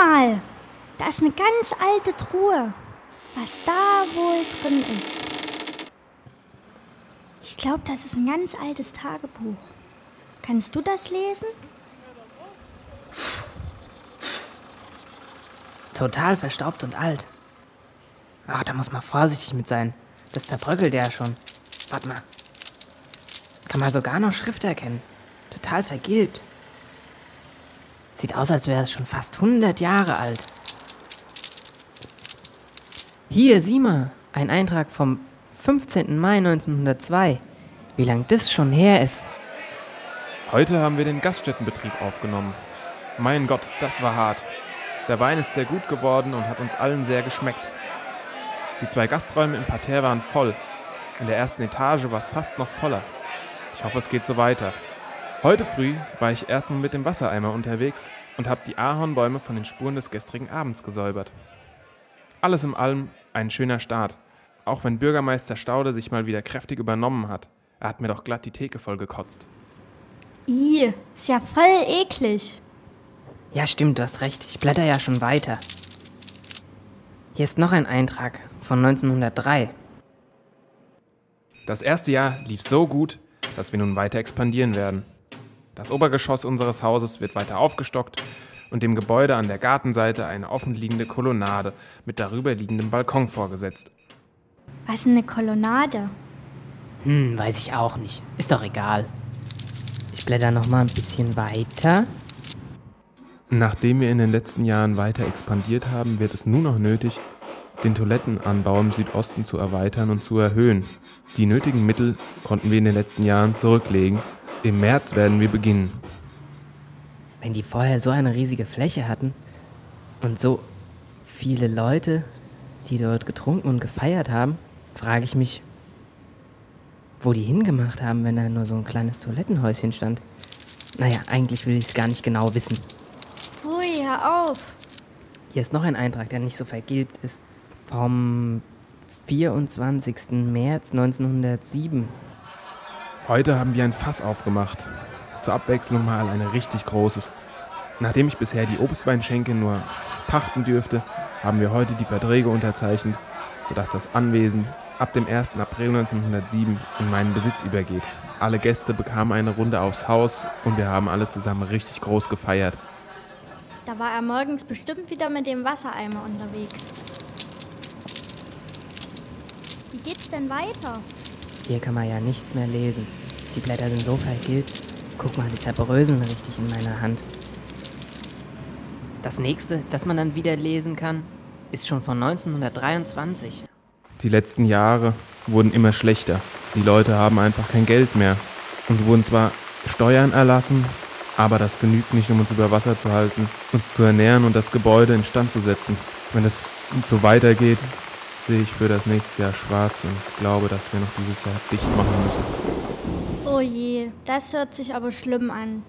mal, da ist eine ganz alte Truhe. Was da wohl drin ist? Ich glaube, das ist ein ganz altes Tagebuch. Kannst du das lesen? Total verstaubt und alt. Ach, da muss man vorsichtig mit sein. Das zerbröckelt ja schon. Warte mal. Kann man sogar noch Schrift erkennen. Total vergilbt. Sieht aus, als wäre es schon fast 100 Jahre alt. Hier, sieh mal. Ein Eintrag vom 15. Mai 1902. Wie lang das schon her ist. Heute haben wir den Gaststättenbetrieb aufgenommen. Mein Gott, das war hart. Der Wein ist sehr gut geworden und hat uns allen sehr geschmeckt. Die 2 Gasträume im Parterre waren voll. In der ersten Etage war es fast noch voller. Ich hoffe, es geht so weiter. Heute früh war ich erstmal mit dem Wassereimer unterwegs und habe die Ahornbäume von den Spuren des gestrigen Abends gesäubert. Alles in allem ein schöner Start. Auch wenn Bürgermeister Staude sich mal wieder kräftig übernommen hat. Er hat mir doch glatt die Theke voll gekotzt. Ist ja voll eklig. Ja, stimmt, du hast recht. Ich blätter ja schon weiter. Hier ist noch ein Eintrag von 1903. Das erste Jahr lief so gut, dass wir nun weiter expandieren werden. Das Obergeschoss unseres Hauses wird weiter aufgestockt und dem Gebäude an der Gartenseite eine offenliegende Kolonnade mit darüber liegendem Balkon vorgesetzt. Was ist eine Kolonnade? Weiß ich auch nicht. Ist doch egal. Ich blätter noch mal ein bisschen weiter. Nachdem wir in den letzten Jahren weiter expandiert haben, wird es nun noch nötig, den Toilettenanbau im Südosten zu erweitern und zu erhöhen. Die nötigen Mittel konnten wir in den letzten Jahren zurücklegen. Im März werden wir beginnen. Wenn die vorher so eine riesige Fläche hatten und so viele Leute, die dort getrunken und gefeiert haben, frage ich mich, wo die hingemacht haben, wenn da nur so ein kleines Toilettenhäuschen stand. Naja, eigentlich will ich es gar nicht genau wissen. Pfui, hör auf. Hier ist noch ein Eintrag, der nicht so vergilbt ist. Vom 24. März 1907. Heute haben wir ein Fass aufgemacht. Zur Abwechslung mal ein richtig großes. Nachdem ich bisher die Obstweinschenke nur pachten dürfte, haben wir heute die Verträge unterzeichnet, sodass das Anwesen ab dem 1. April 1907 in meinen Besitz übergeht. Alle Gäste bekamen eine Runde aufs Haus und wir haben alle zusammen richtig groß gefeiert. Da war er morgens bestimmt wieder mit dem Wassereimer unterwegs. Wie geht's denn weiter? Hier kann man ja nichts mehr lesen. Die Blätter sind so vergilbt. Guck mal, sie zerbröseln richtig in meiner Hand. Das nächste, das man dann wieder lesen kann, ist schon von 1923. Die letzten Jahre wurden immer schlechter. Die Leute haben einfach kein Geld mehr. Uns wurden zwar Steuern erlassen, aber das genügt nicht, um uns über Wasser zu halten, uns zu ernähren und das Gebäude instand zu setzen. Wenn es so weitergeht, sehe ich für das nächste Jahr schwarz und glaube, dass wir noch dieses Jahr dicht machen müssen. Oh je, das hört sich aber schlimm an.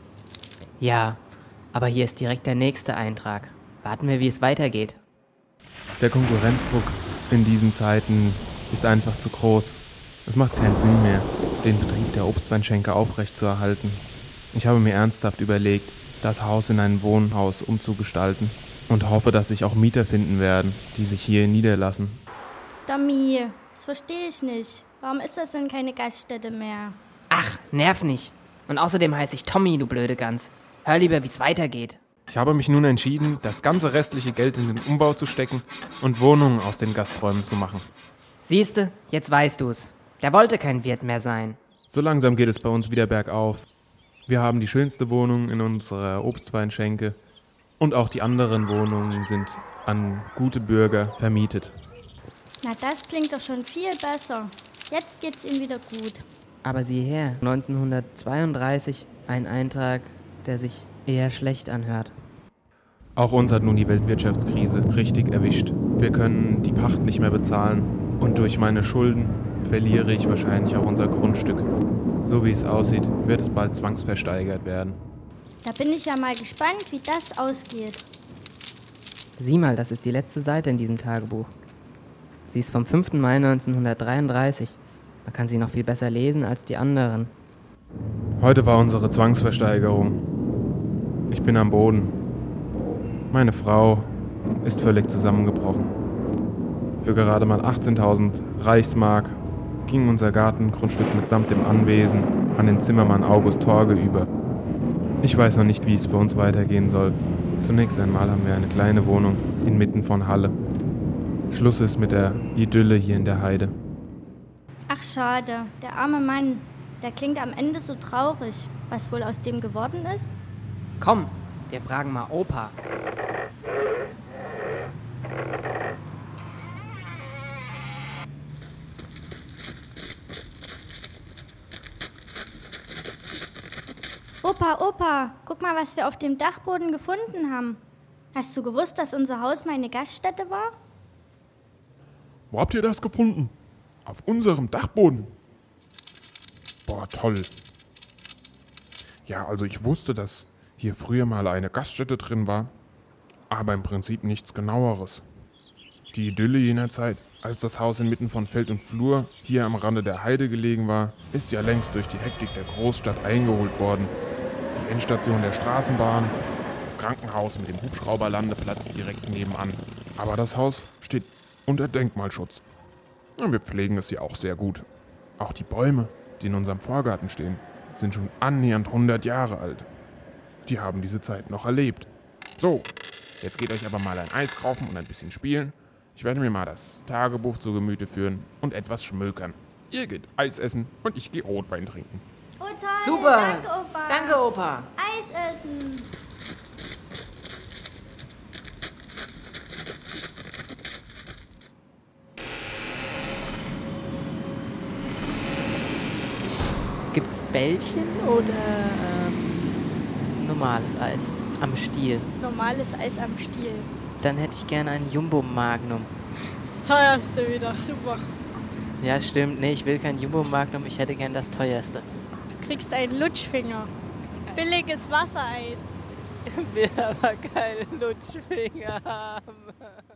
Ja, aber hier ist direkt der nächste Eintrag. Warten wir, wie es weitergeht. Der Konkurrenzdruck in diesen Zeiten ist einfach zu groß. Es macht keinen Sinn mehr, den Betrieb der Obstweinschenke aufrechtzuerhalten. Ich habe mir ernsthaft überlegt, das Haus in ein Wohnhaus umzugestalten und hoffe, dass sich auch Mieter finden werden, die sich hier niederlassen. Dami, das verstehe ich nicht. Warum ist das denn keine Gaststätte mehr? Ach, nerv nicht. Und außerdem heiße ich Tommy, du blöde Gans. Hör lieber, wie es weitergeht. Ich habe mich nun entschieden, das ganze restliche Geld in den Umbau zu stecken und Wohnungen aus den Gasträumen zu machen. Siehste, jetzt weißt du's. Der wollte kein Wirt mehr sein. So langsam geht es bei uns wieder bergauf. Wir haben die schönste Wohnung in unserer Obstweinschenke und auch die anderen Wohnungen sind an gute Bürger vermietet. Na, das klingt doch schon viel besser. Jetzt geht's ihm wieder gut. Aber sieh her, 1932 ein Eintrag, der sich eher schlecht anhört. Auch uns hat nun die Weltwirtschaftskrise richtig erwischt. Wir können die Pacht nicht mehr bezahlen und durch meine Schulden verliere ich wahrscheinlich auch unser Grundstück. So wie es aussieht, wird es bald zwangsversteigert werden. Da bin ich ja mal gespannt, wie das ausgeht. Sieh mal, das ist die letzte Seite in diesem Tagebuch. Sie ist vom 5. Mai 1933. Man kann sie noch viel besser lesen als die anderen. Heute war unsere Zwangsversteigerung. Ich bin am Boden. Meine Frau ist völlig zusammengebrochen. Für gerade mal 18.000 Reichsmark ging unser Gartengrundstück mitsamt dem Anwesen an den Zimmermann August Torge über. Ich weiß noch nicht, wie es für uns weitergehen soll. Zunächst einmal haben wir eine kleine Wohnung inmitten von Halle. Schluss ist mit der Idylle hier in der Heide. Ach schade, der arme Mann, der klingt am Ende so traurig. Was wohl aus dem geworden ist? Komm, wir fragen mal Opa. Opa, guck mal, was wir auf dem Dachboden gefunden haben. Hast du gewusst, dass unser Haus mal eine Gaststätte war? Wo habt ihr das gefunden? Auf unserem Dachboden. Boah, toll. Ja, also ich wusste, dass hier früher mal eine Gaststätte drin war, aber im Prinzip nichts Genaueres. Die Idylle jener Zeit, als das Haus inmitten von Feld und Flur hier am Rande der Heide gelegen war, ist ja längst durch die Hektik der Großstadt eingeholt worden. Die Endstation der Straßenbahn, das Krankenhaus mit dem Hubschrauberlandeplatz direkt nebenan. Aber das Haus steht unter Denkmalschutz. Und wir pflegen es hier auch sehr gut. Auch die Bäume, die in unserem Vorgarten stehen, sind schon annähernd 100 Jahre alt. Die haben diese Zeit noch erlebt. So, jetzt geht euch aber mal ein Eis kaufen und ein bisschen spielen. Ich werde mir mal das Tagebuch zu Gemüte führen und etwas schmökern. Ihr geht Eis essen und ich gehe Rotwein trinken. Oh toll, Super! danke Opa. Danke, Opa! Eis essen. Gibt's Bällchen oder normales Eis am Stiel? Normales Eis am Stiel. Dann hätte ich gerne ein Jumbo Magnum. Das teuerste wieder, super. Ja, stimmt. Nee, ich will kein Jumbo Magnum, ich hätte gern das teuerste. Du kriegst einen Lutschfinger. Billiges Wassereis. Ich will aber keinen Lutschfinger haben.